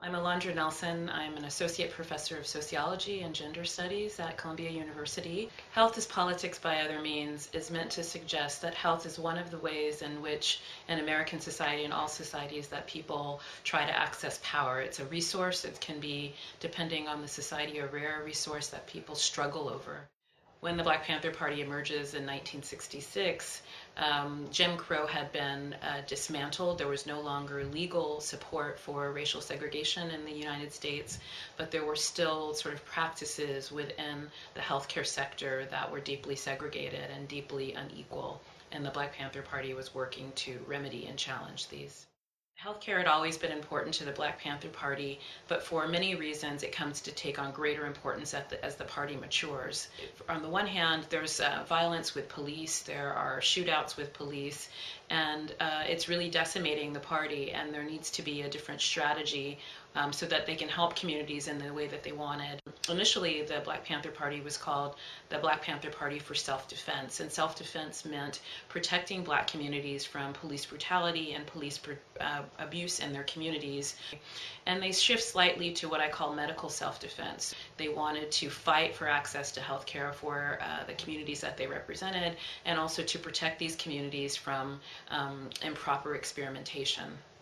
I'm Alondra Nelson. I'm an associate professor of sociology and gender studies at Columbia University. Health is politics by other means is meant to suggest that health is one of the ways in which in American society and all societies that people try to access power. It's a resource. It can be, depending on the society, a rare resource that people struggle over. When the Black Panther Party emerges in 1966, Jim Crow had been dismantled. There was no longer legal support for racial segregation in the United States, but there were still sort of practices within the healthcare sector that were deeply segregated and deeply unequal. And the Black Panther Party was working to remedy and challenge these. Healthcare had always been important to the Black Panther Party, but for many reasons it comes to take on greater importance as the party matures. On the one hand, there's violence with police, there are shootouts with police, and it's really decimating the party, and there needs to be a different strategy so that they can help communities in the way that they wanted. Initially, the Black Panther Party was called the Black Panther Party for Self-Defense, and self-defense meant protecting Black communities from police brutality and police abuse in their communities. And they shift slightly to what I call medical self-defense. They wanted to fight for access to health care for the communities that they represented, and also to protect these communities from improper experimentation.